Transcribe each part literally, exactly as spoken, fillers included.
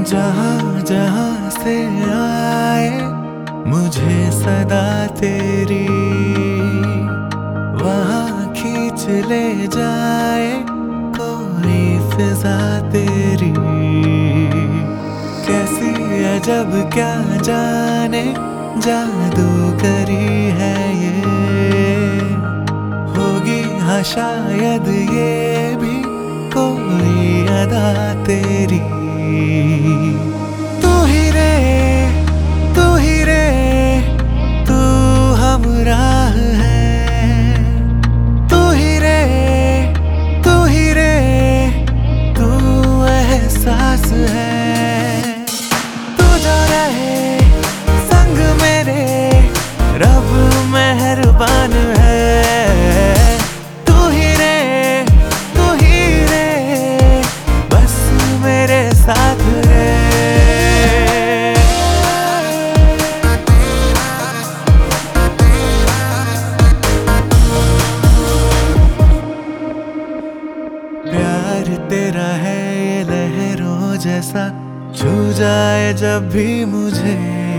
जहाँ जहाँ से आए मुझे सदा तेरी, वहाँ खींच ले जाए कोई फिजा तेरी। कैसी अजब क्या जाने जादूगरी है ये, होगी हाँ शायद ये भी कोई अदा तेरी। तू ही रे तू ही रे तू हमराह है, तू ही रे तू ही रे तू एहसास है। तू जो रहे संग मेरे रब मेहरबान है। तू ही रे तू ही रे बस मेरे साथ रे। प्यार तेरा है ये लहरों जैसा, छू जाए जब भी मुझे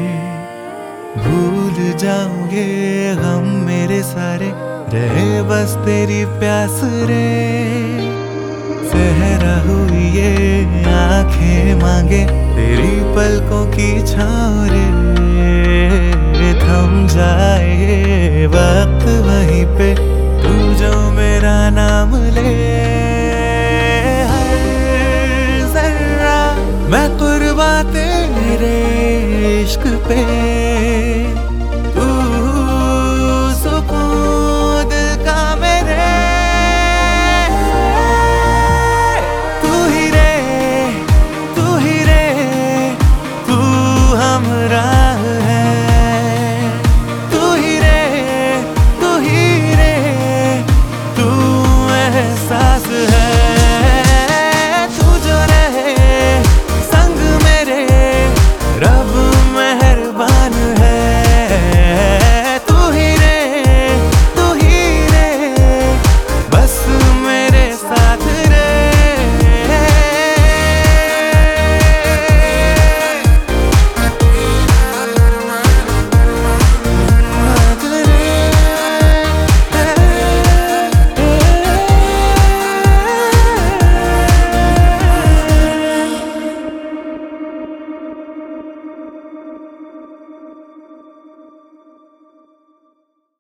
भूल जाऊंगे गम मेरे सारे, रहे बस तेरी प्यास रे। सहरा हुई ये आंखें मांगे तेरी पलकों की छाँव रे। थम जाए वक्त वहीं पे तू जो मेरा नाम ले। हर जर्रा मैं कुर्बान तेरे इश्क पे।